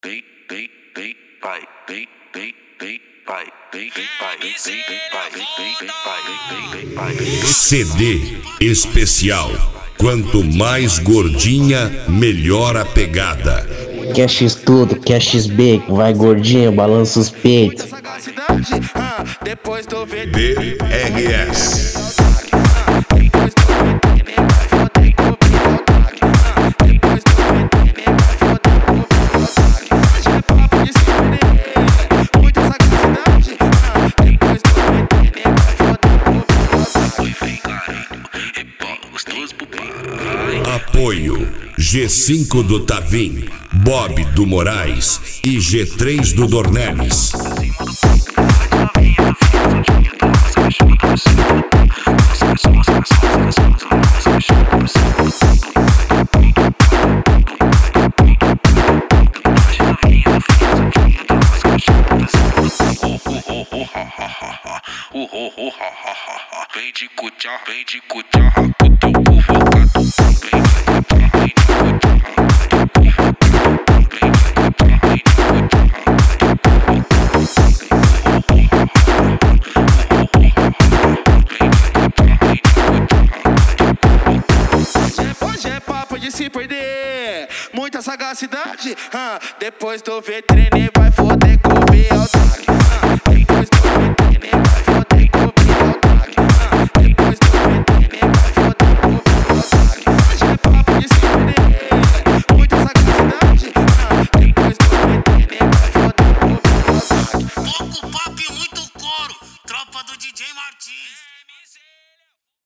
CD especial. Quanto mais gordinha, melhor a pegada. Quer X tudo, quer X bacon, vai gordinho, balança os peitos. DRS. Apoio G5 do Tavim, Bob do Moraes e G3 do Dornelles. Vem de cutia, vem de cutia, com teu provocado. Hoje é papo de se perder, muita sagacidade. Depois do ver treine vai foder com o Biel. Depois do ver treine